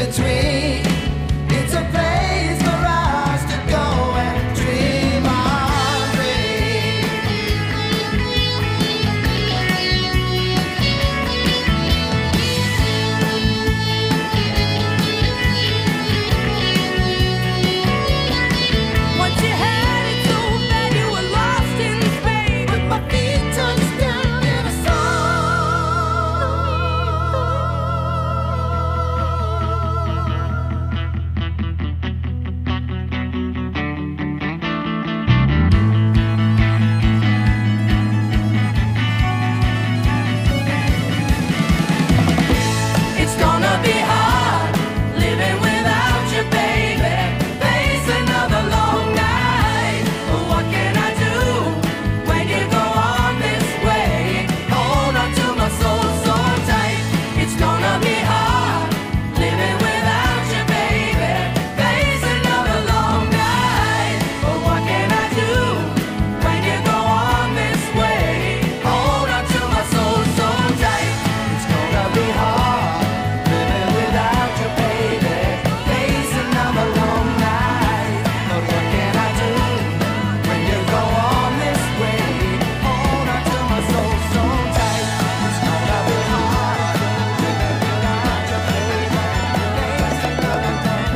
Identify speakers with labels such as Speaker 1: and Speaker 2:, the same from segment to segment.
Speaker 1: between. It's a place for us to go and dream our dream.
Speaker 2: Once you had it so bad you were lost in space,
Speaker 1: With my feet touched down in a
Speaker 2: it's gonna be hard living without you, baby. Face another long night. What can I do when you go on this way? Hold on to my soul so tight. It's gonna be hard living without you, baby. Face another long night. What can I do when you go on this way? Hold on to my soul so tight.
Speaker 1: It's gonna be hard living without you, baby. Face another long night. But what can I do when you go on this way? Hold on to my soul so tight. It's gonna be hard living without you, baby. Face another long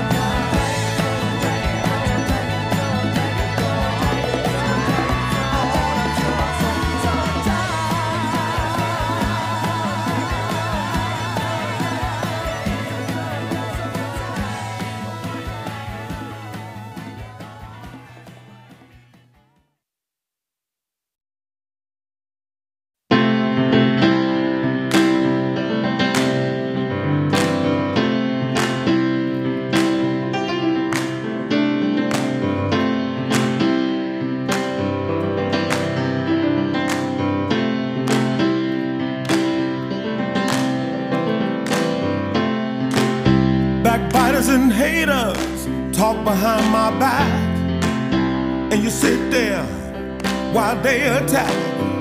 Speaker 3: Backbiters and haters talk behind my back, and you sit there while they attack.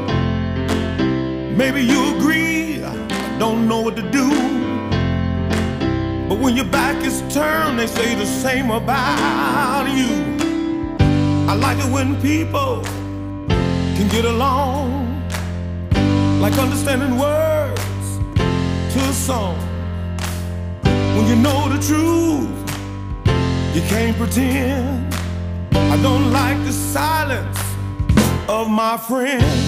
Speaker 3: Maybe you agree, I don't know what to do, but when your back is turned, they say the same about you. I like it when people can get along, like understanding words to a song. When you know the truth, you can't pretend. I don't like the silence of my friends.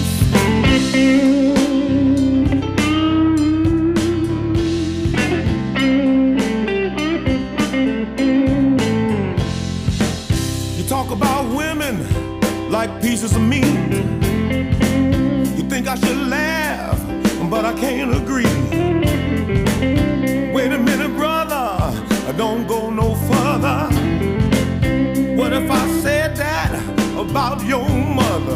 Speaker 3: You talk about women like pieces of meat. You think I should laugh, but I can't agree. Wait a minute, brother, don't go no further. What if I said that about your mother?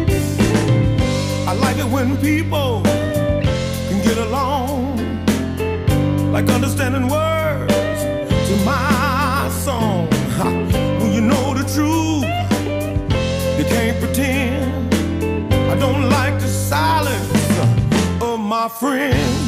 Speaker 3: I like it when people can get along, like understanding words to my song. When you know the truth, you can't pretend. I don't like the silence of my friends.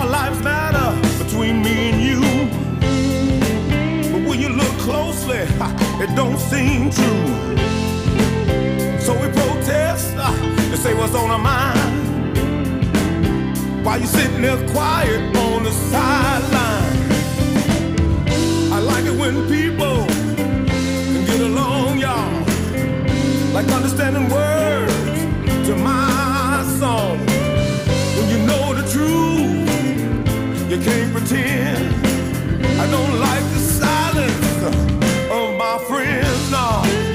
Speaker 3: our lives matter between me and you. But when you look closely, it don't seem true. So we protest to say what's on our mind, while you sitting there quiet on the sideline. I like it when people can get along, y'all, like understanding words to my song. When you know the truth, you can't pretend. I don't like the silence of my friends, no.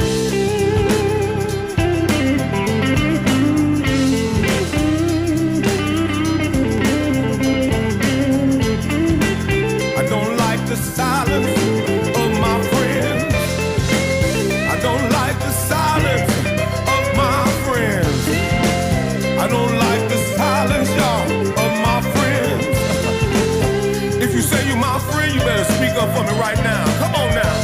Speaker 3: I don't like the silence of my friends. I don't like the silence of my friends. I don't like the silence, y'all, of my friends. If you say you're my friend, you better speak up for me right now. Come on now.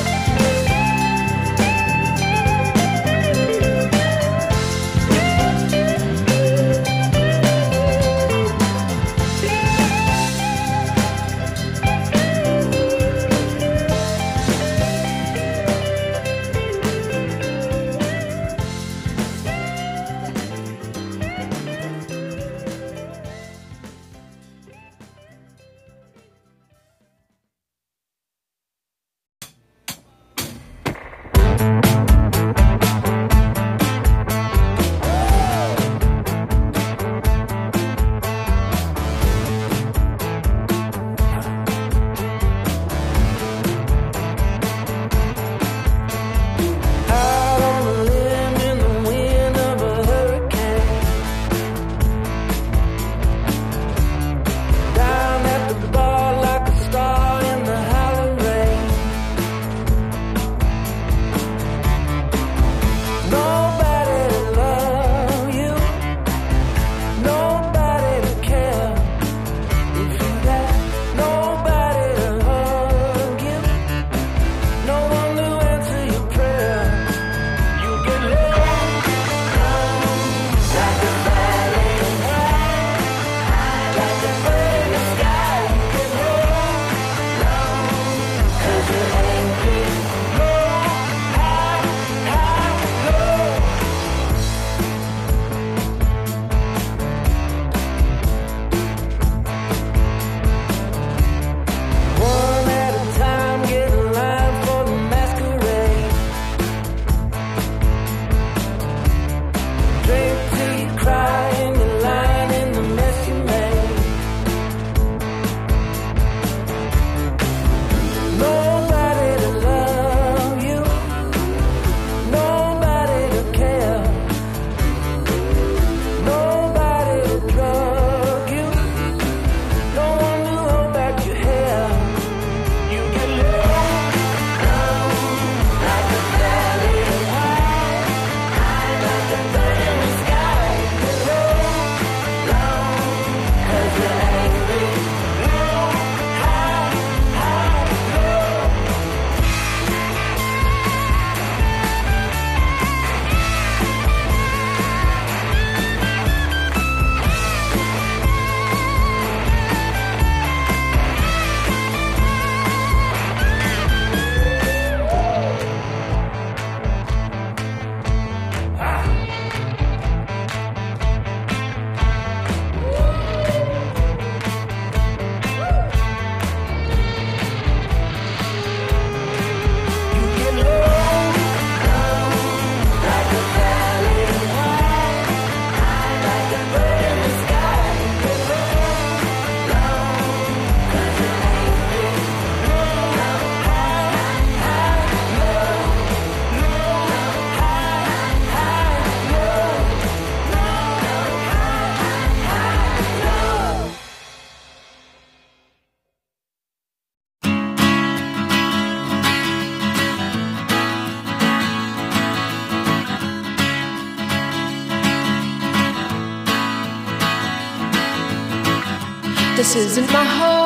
Speaker 4: This isn't my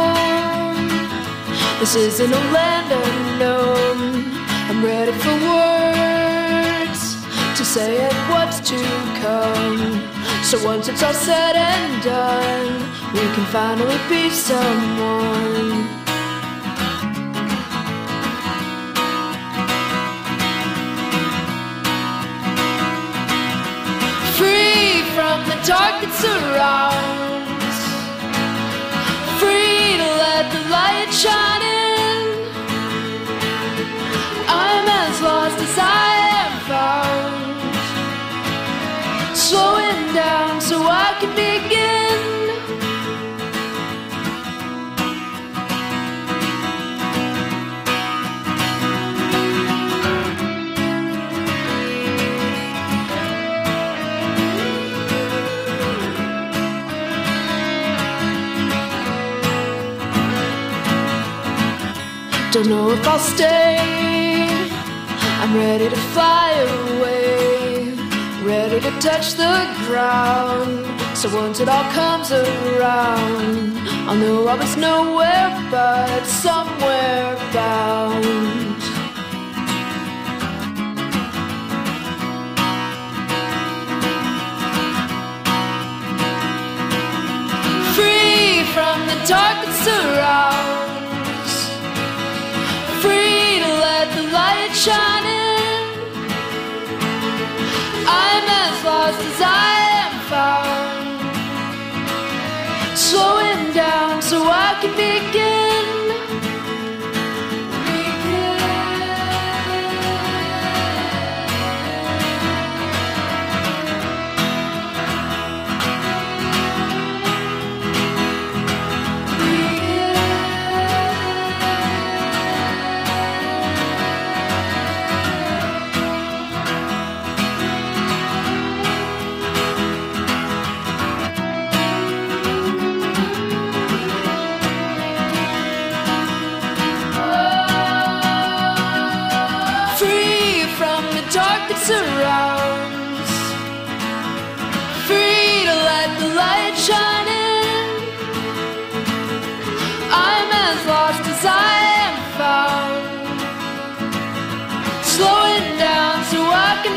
Speaker 4: home. This isn't a land unknown. I'm ready for words to say it, what's to come. So once it's all said and done, we can finally be someone. Free from the dark that surrounds, free to let the light shine in. I'm as lost as I am found, slowing down so I can begin. Don't know if I'll stay, I'm ready to fly away, ready to touch the ground. So once it all comes around, I'll know I was nowhere but somewhere bound. Free from the dark that surrounds, free to let the light shine in. I'm as lost as I am found, slowing down so I can begin. Dark that surrounds, free to let the light shine in. I'm as lost as I am found, slowing down so I can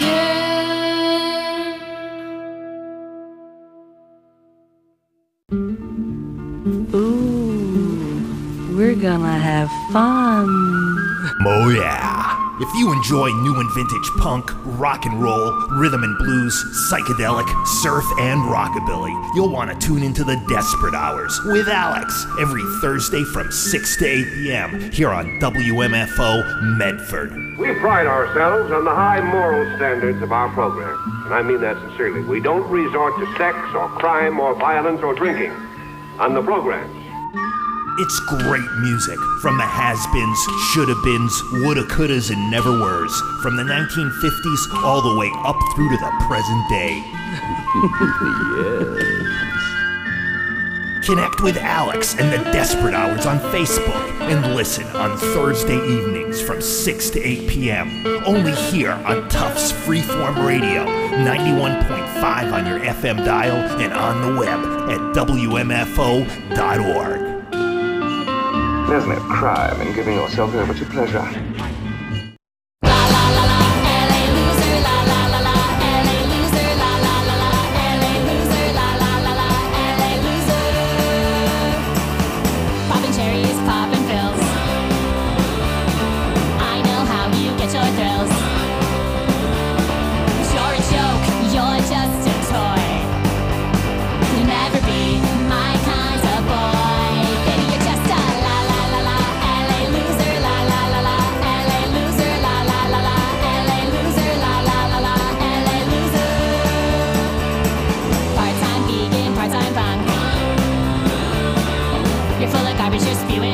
Speaker 4: begin.
Speaker 5: Ooh, we're gonna have fun.
Speaker 6: Oh yeah. If you enjoy new and vintage punk, rock and roll, rhythm and blues, psychedelic, surf, and rockabilly, you'll want to tune into the Desperate Hours with Alex every Thursday from 6 to 8 p.m. here on WMFO Medford.
Speaker 7: We pride ourselves on the high moral standards of our program, and I mean that sincerely. We don't resort to sex or crime or violence or drinking on the programs.
Speaker 6: It's great music from the has-beens, shoulda-beens, woulda-couldas, and never-weres, from the 1950s all the way up through to the present day. Yes. Connect with Alex and the Desperate Hours on Facebook and listen on Thursday evenings from 6 to 8 p.m. Only here on Tufts Freeform Radio, 91.5 on your FM dial and on the web at WMFO.org.
Speaker 8: There's no crime in giving yourself over to pleasure.
Speaker 9: You're full of garbage, you're spewing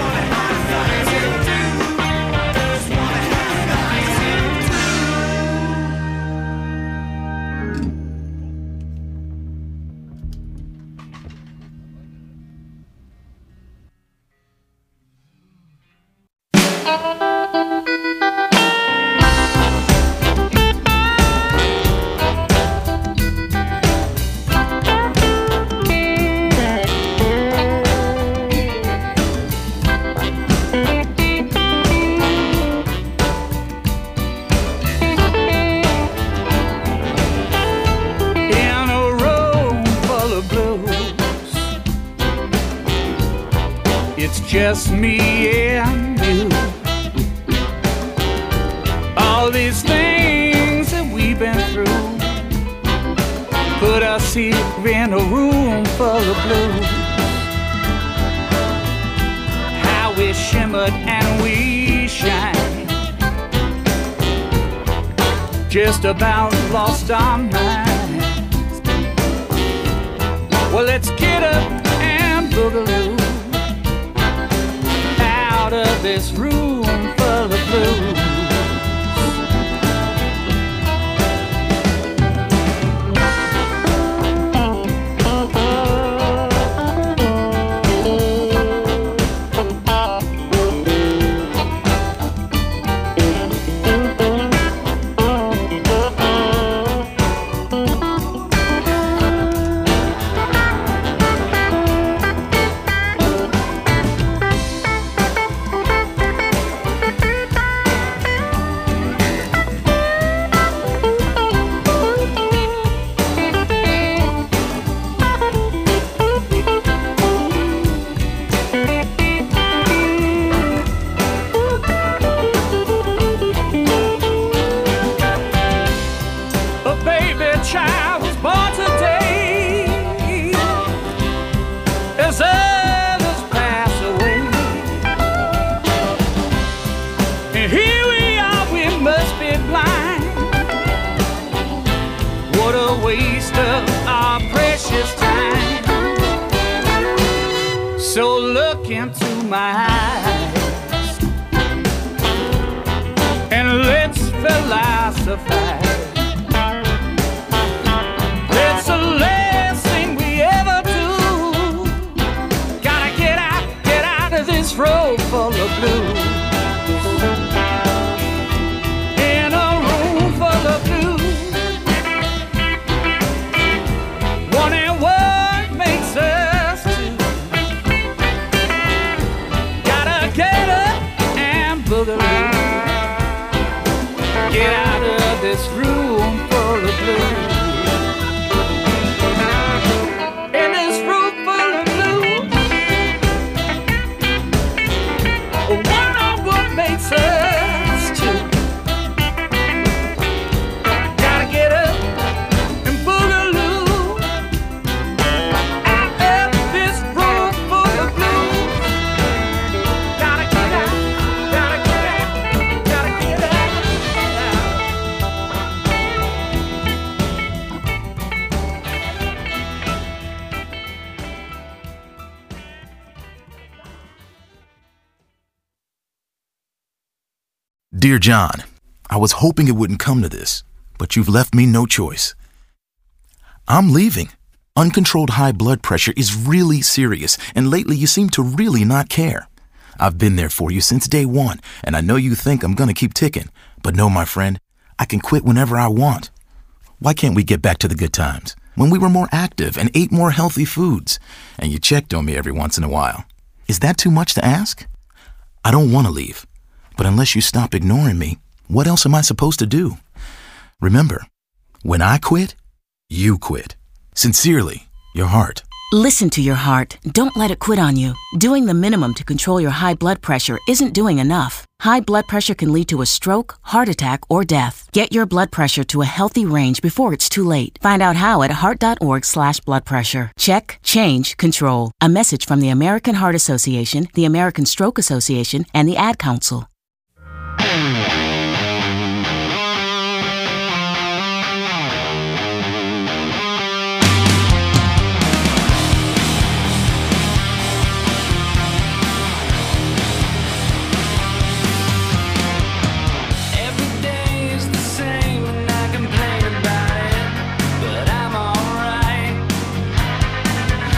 Speaker 9: it's just me and you. All these things that we've been through put us here in a room full of blues. How we shimmered and we shine, just about lost our minds. Well, let's get up and boogaloo out of this room full of blues. So look into my eyes and let's philosophize. It's the last thing we ever do. Gotta get out of this road full of blues. In a room full of blues. Wondering what makes us two. Get up and boogaloo. Get out of this room full of blues. In this room full of blues. Wonder what makes us two. Gotta get up and boogaloo out of this room full of blues.
Speaker 10: Dear John, I was hoping it wouldn't come to this, but you've left me no choice. I'm leaving. Uncontrolled high blood pressure is really serious, and lately you seem to really not care. I've been there for you since day one, and I know you think I'm gonna keep ticking, but no, my friend, I can quit whenever I want. Why can't we get back to the good times, when we were more active and ate more healthy foods, and you checked on me every once in a while? Is that too much to ask? I don't want to leave. But unless you stop ignoring me, what else am I supposed to do? Remember, when I quit, you quit. Sincerely, your heart.
Speaker 11: Listen to your heart. Don't let it quit on you. Doing the minimum to control your high blood pressure isn't doing enough. High blood pressure can lead to a stroke, heart attack, or death. Get your blood pressure to a healthy range before it's too late. Find out how at heart.org/bloodpressure. Check, change, control. A message from the American Heart Association, the American Stroke Association, and the Ad Council.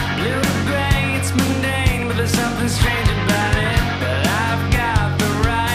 Speaker 1: Something strange about it, but I've got the right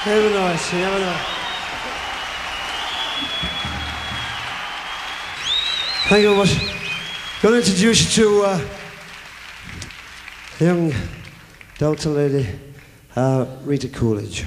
Speaker 12: Never nice, you never know. Thank you very much. I'm going to introduce you to a young Delta lady, Rita Coolidge.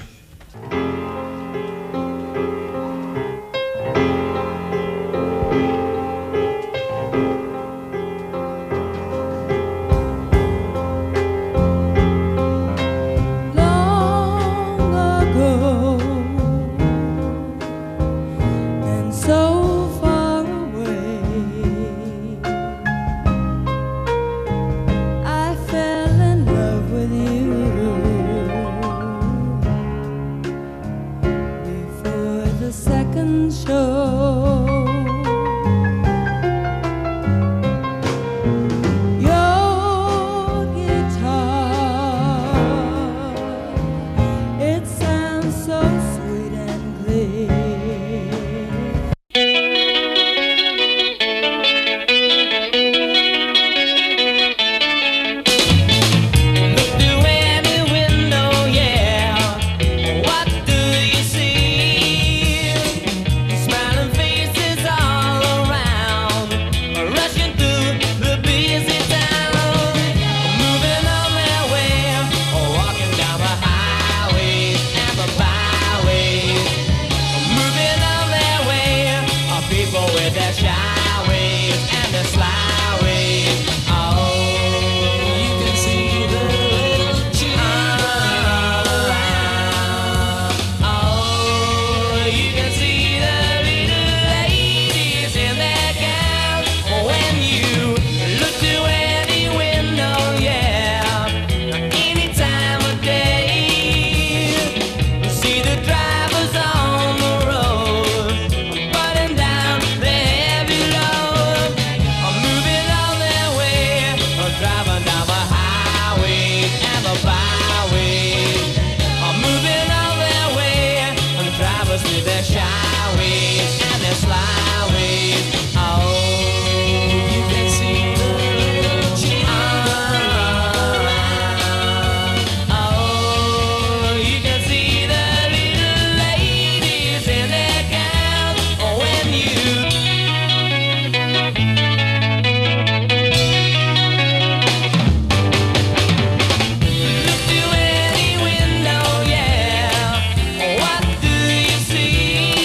Speaker 2: See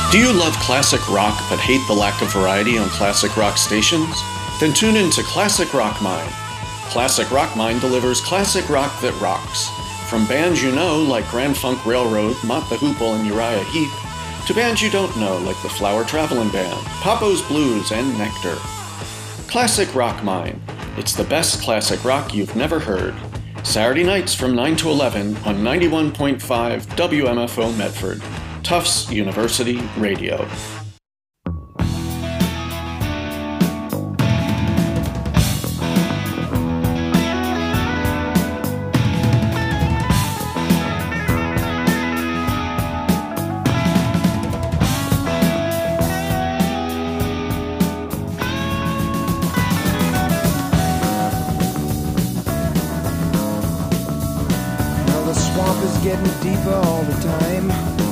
Speaker 13: Do you love classic rock but hate the lack of variety on classic rock stations? Then tune in to Classic Rock Mine. Classic Rock Mine delivers classic rock that rocks. From bands you know like Grand Funk Railroad, Mott the Hoople, and Uriah Heep, to bands you don't know like the Flower Traveling Band, Papo's Blues, and Nectar. Classic Rock Mine. It's the best classic rock you've never heard. Saturday nights from 9 to 11 on 91.5 WMFO Medford, Tufts University Radio.
Speaker 14: Deeper all the time,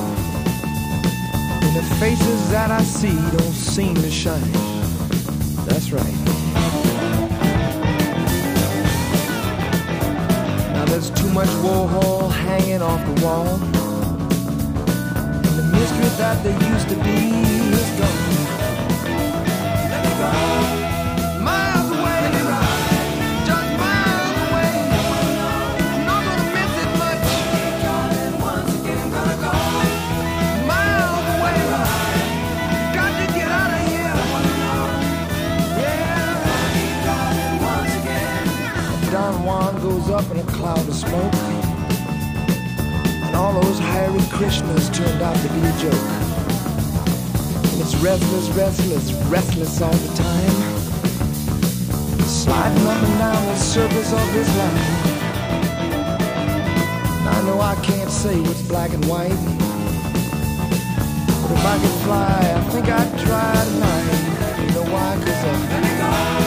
Speaker 14: and the faces that I see don't seem to shine. That's right. Now there's too much Warhol hanging off the wall, and the mystery that there used to be is gone. Let me go. Miles away, just miles away. I'm not gonna miss it much. Don Juan goes up in a cloud of smoke, and all those Hare Krishnas turned out to be a joke. And it's restless, restless, restless all the time, sliding up and down the surface of this line. I know I can't say what's black and white, but if I could fly, I think I'd try tonight. You know why? 'Cause let me go.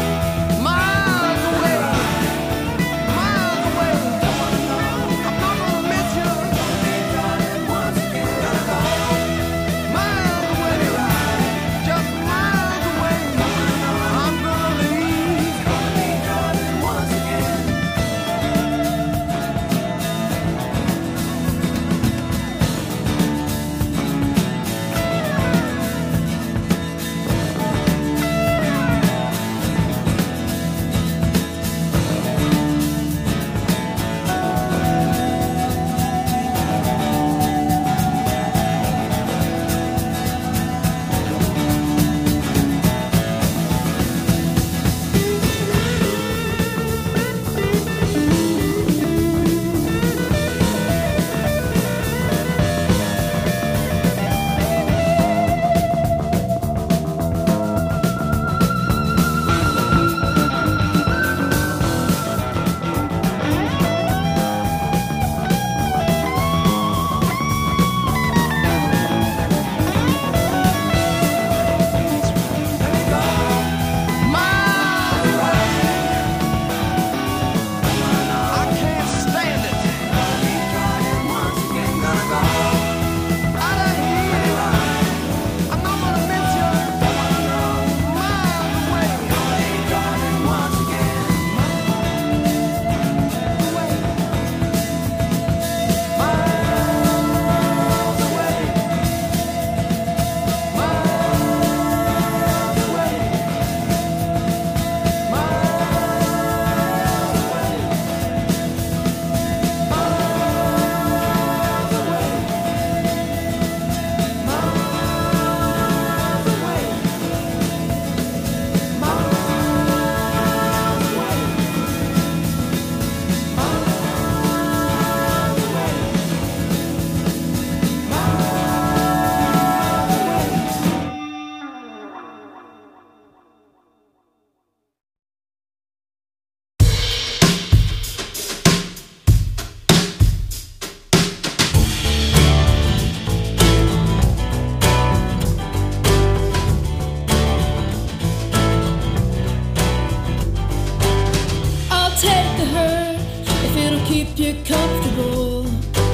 Speaker 4: keep you comfortable,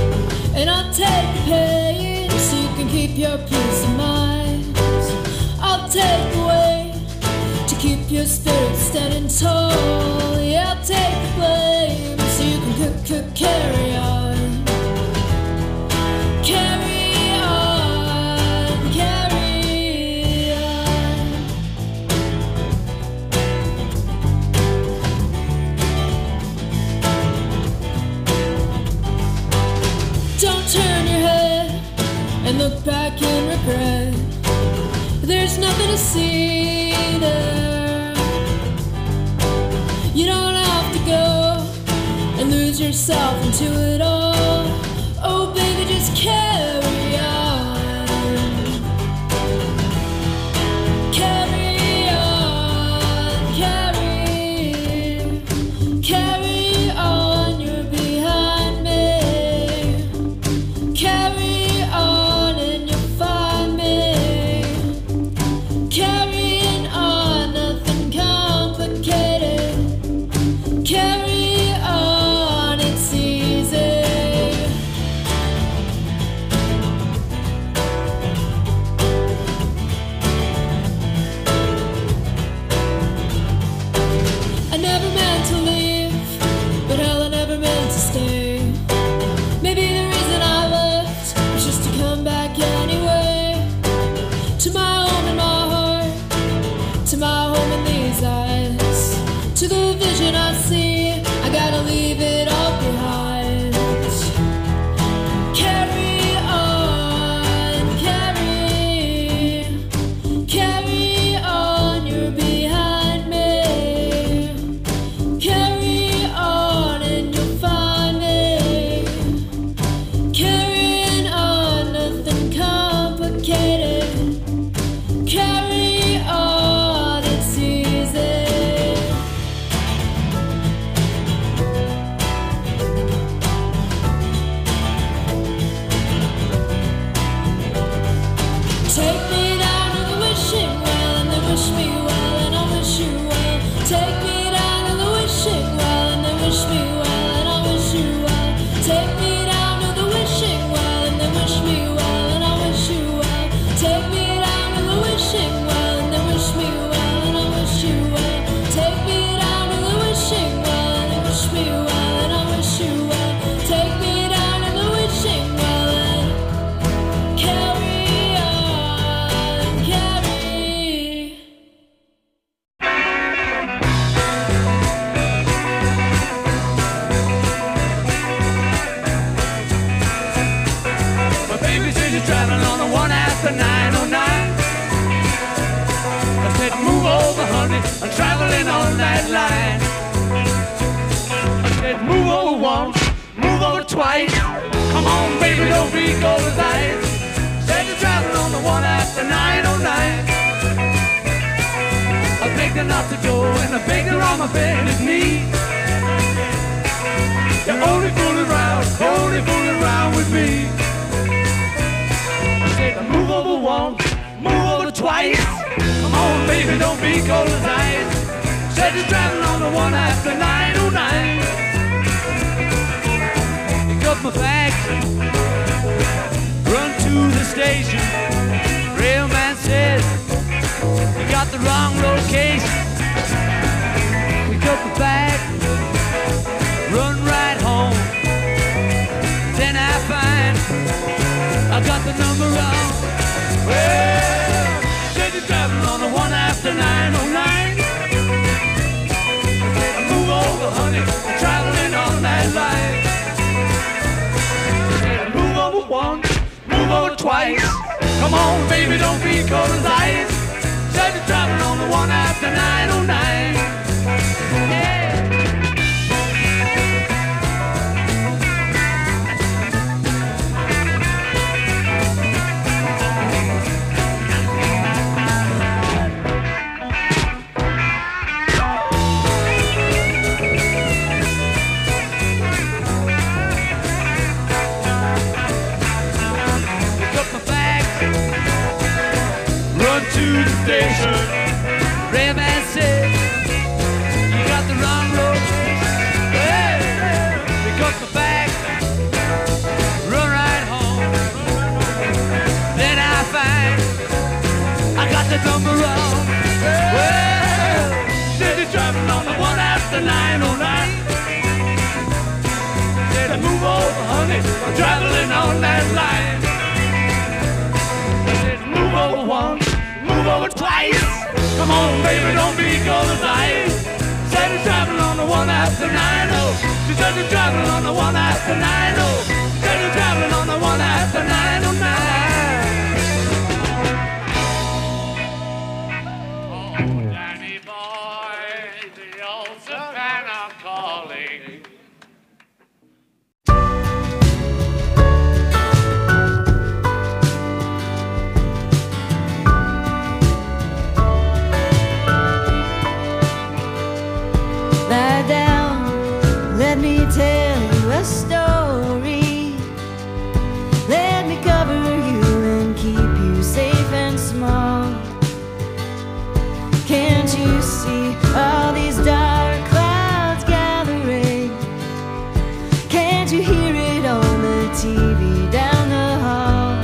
Speaker 4: and I'll take the pain so you can keep your peace of mind. I'll take the weight to keep your spirit standing tall. Yeah, I'll take the blame so you can carry on. Carry on, carry on. look back and regret. There's nothing to see there. You don't have to go and lose yourself into it all. Oh baby, just carry on. Carry on, carry on, you're behind me. Carry on and you'll find me. Carrying on, nothing complicated. Carry on, it's easy. I never meant to leave, but hell, I never meant to stay. Maybe the reason I left was just to come back anyway. To my home in my heart, to my home in these eyes, to the vision I see, I gotta leave it all behind. Carry on, carry on, you're behind me. Carry on and you'll find me. Carrying on, nothing complicated. Carry on, it's easy. Take me down to the wishing well, and then wish me well, and I'll wish you well. Take me down to the wishing well, and then wish me well, and I'll wish you well. Take me down to the wishing well, and then wish me well, and I'll wish you well. Take me down to the wishing well, and then wish me well, and I'll wish you well. Take me down to the wishing well, and then wish me well, and I'll wish you well. Take me down to the wishing well, and carry on, carry.
Speaker 9: My baby says you're traveling on the one after 909. I said, move over, honey, I'm traveling on that line. I said, move over once, move over twice. Come on, baby, don't be cold as ice. Said you're traveling on the one after 909. I begged her not to go, and I begged her on my bended knee. You're only fooling around with me. I said, move over once, move over twice. Come on, baby, don't be cold as ice. Said you're traveling on the one after 909. Pick up my bags, run to the station. Railman says you got the wrong location. Pick up my bag, run right home. Then I find I got the number wrong. Well, said you're traveling on the one after 909. Said, move over, honey, I'm traveling on that line. Said, move over once, move over twice. Come on, baby, don't be cold as ice. Said you're traveling on the one after 909. Yeah. To the station, Railman said you got the wrong location. Hey, pick up my bag, run right home. Then I find I got the number wrong. Well, said you're traveling on the one after 909. Said I move over, honey, I'm traveling on that line. I said move over once, move over twice. Come on, baby, don't be cold as ice. Said you're traveling on the one after 9-0. She said you're traveling on the one after 9-0. Said you're traveling on the one after 909.
Speaker 15: TV down the hall.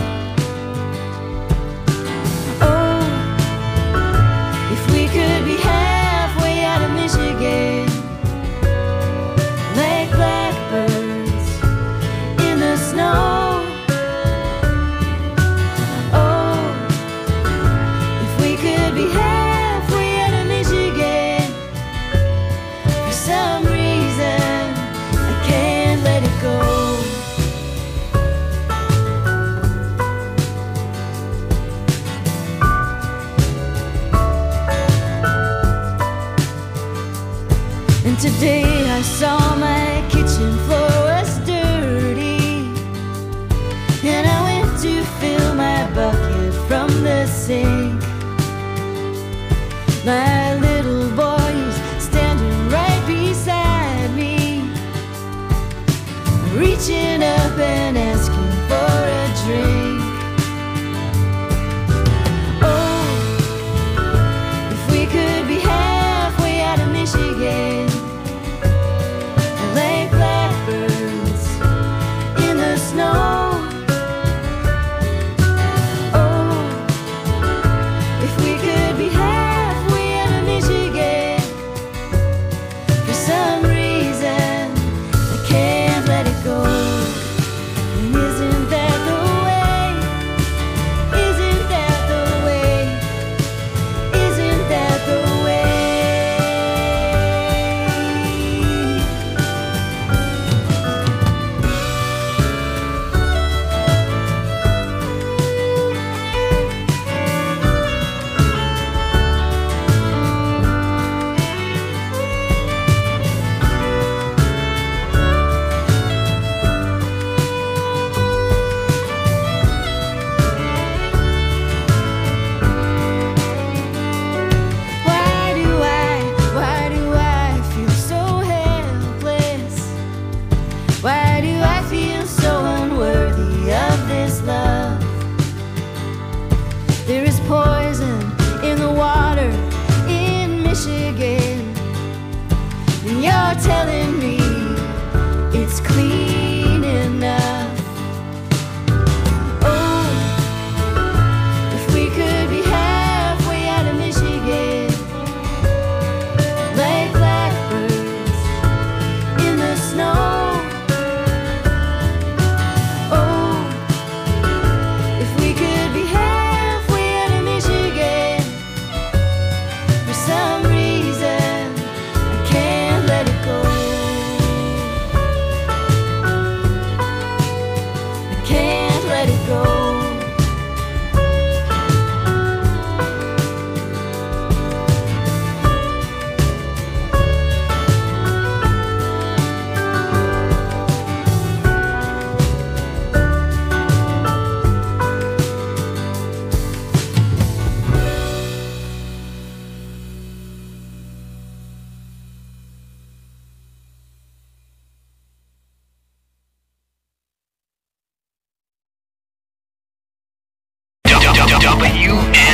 Speaker 15: Oh, if we could be halfway out of Michigan, like blackbirds in the snow. Oh, if we could be halfway out of Michigan, for some reason I can't let it go. And today I saw my kitchen floor was dirty, and I went to fill my bucket from the sink. My little boy is standing right beside me, reaching up and asking for a drink. Oh, if we could be halfway out of Michigan, like blackbirds in the snow. Oh, if we could be halfway out of Michigan, for some reason I can't let it go. And isn't that the way? Isn't that the way? Isn't that the way? Why do I feel so helpless? Why do I feel so unworthy of this love? There is poison in the water in Michigan, and you're telling me it's clean enough. Oh, if we could be halfway out of Michigan, like blackbirds in the snow. Oh, if we could be halfway out of Michigan, for some reason I can't let it go. I can't let it go.
Speaker 6: WNIJ